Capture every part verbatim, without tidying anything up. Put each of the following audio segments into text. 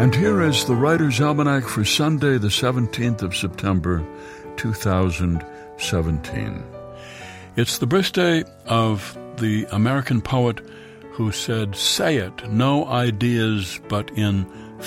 And here is the Writer's Almanac for Sunday, the seventeenth of September, two thousand seventeen. It's the birthday of the American poet who said, "Say it, no ideas but in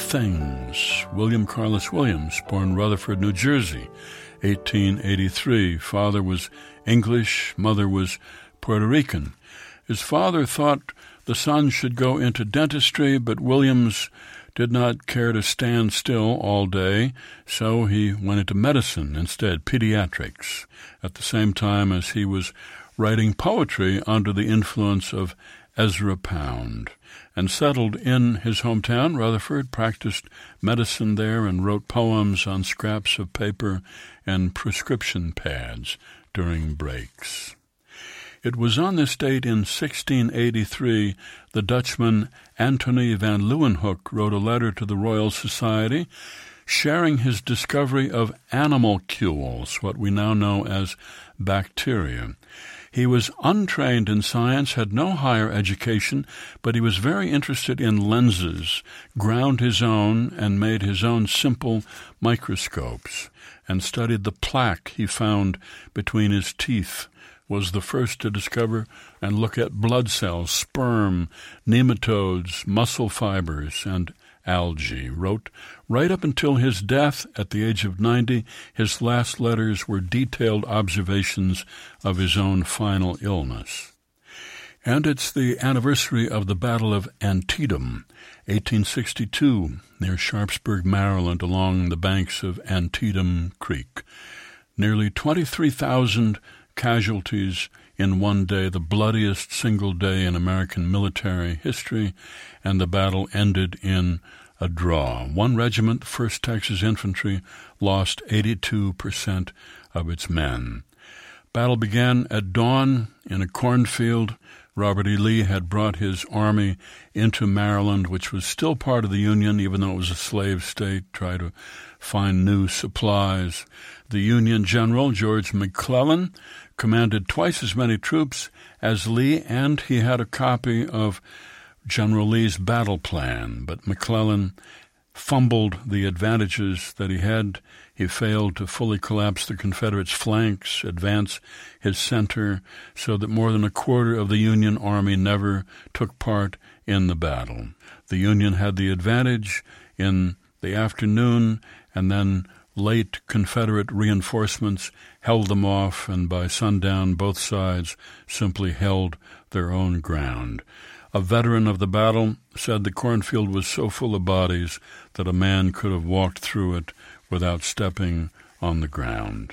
things." William Carlos Williams, born Rutherford, New Jersey, eighteen eighty-three. Father was English, mother was Puerto Rican. His father thought the son should go into dentistry, but Williams did not care to stand still all day, so he went into medicine instead, pediatrics, at the same time as he was writing poetry under the influence of Ezra Pound, and settled in his hometown, Rutherford, practiced medicine there, and wrote poems on scraps of paper and prescription pads during breaks. It was on this date in sixteen eighty-three the Dutchman Antony van Leeuwenhoek wrote a letter to the Royal Society sharing his discovery of animalcules, what we now know as bacteria. He was untrained in science, had no higher education, but he was very interested in lenses, ground his own, and made his own simple microscopes, and studied the plaque he found between his teeth, was the first to discover and look at blood cells, sperm, nematodes, muscle fibers, and algae. Wrote right up until his death at the age of ninety, his last letters were detailed observations of his own final illness. And it's the anniversary of the Battle of Antietam, eighteen sixty-two, near Sharpsburg, Maryland, along the banks of Antietam Creek. Nearly twenty-three thousand casualties in one day, the bloodiest single day in American military history, and the battle ended in a draw. One regiment, First Texas Infantry, lost eighty-two percent of its men. Battle began at dawn in a cornfield. Robert E. Lee had brought his army into Maryland, which was still part of the Union, even though it was a slave state, try to find new supplies. The Union general, George McClellan, commanded twice as many troops as Lee, and he had a copy of General Lee's battle plan. But McClellan fumbled the advantages that he had. He failed to fully collapse the Confederates' flanks, advance his center, so that more than a quarter of the Union Army never took part in the battle. The Union had the advantage in the afternoon, and then late Confederate reinforcements held them off, and by sundown both sides simply held their own ground. A veteran of the battle said the cornfield was so full of bodies that a man could have walked through it without stepping on the ground.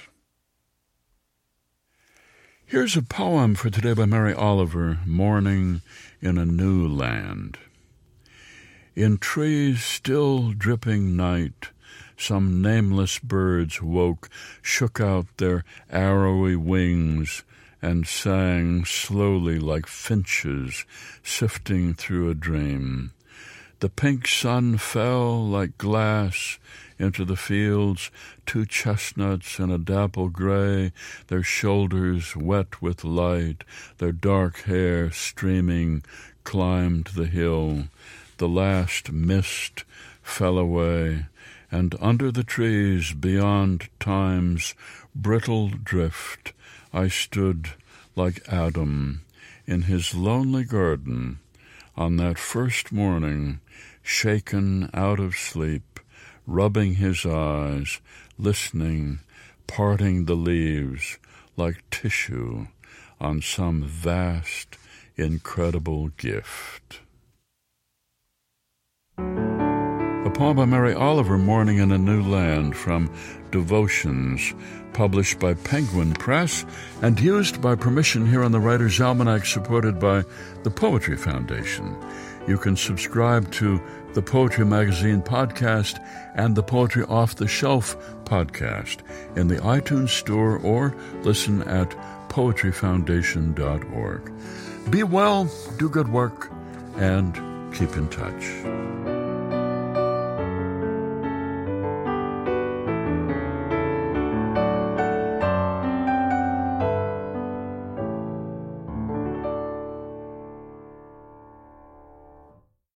Here's a poem for today by Mary Oliver, Morning in a New Land. In trees still dripping night, some nameless birds woke, shook out their arrowy wings, and sang slowly like finches sifting through a dream. The pink sun fell like glass into the fields, two chestnuts and a dapple gray, their shoulders wet with light, their dark hair streaming, climbed the hill. The last mist fell away, and under the trees beyond time's brittle drift, I stood like Adam in his lonely garden on that first morning, shaken out of sleep, rubbing his eyes, listening, parting the leaves like tissue on some vast, incredible gift. A poem by Mary Oliver, Morning in a New Land, from Devotions, published by Penguin Press and used by permission here on the Writer's Almanac, supported by the Poetry Foundation. You can subscribe to the Poetry Magazine podcast and the Poetry Off the Shelf podcast in the iTunes Store, or listen at poetry foundation dot org. Be well, do good work, and keep in touch.